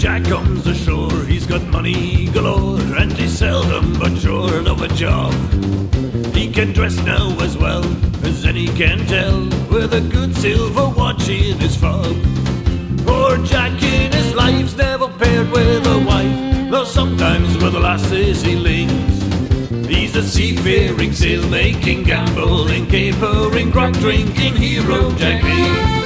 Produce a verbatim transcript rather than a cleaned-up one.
Jack comes ashore, he's got money galore, and he's seldom but short of a job. He can dress now as well as any can tell, with a good silver watch in his fob. Poor Jack in his life's never paired with a wife, though sometimes with the lasses he links. He's a seafaring, sail-making, gambling, capering, grog-drinking hero, Jack Lee.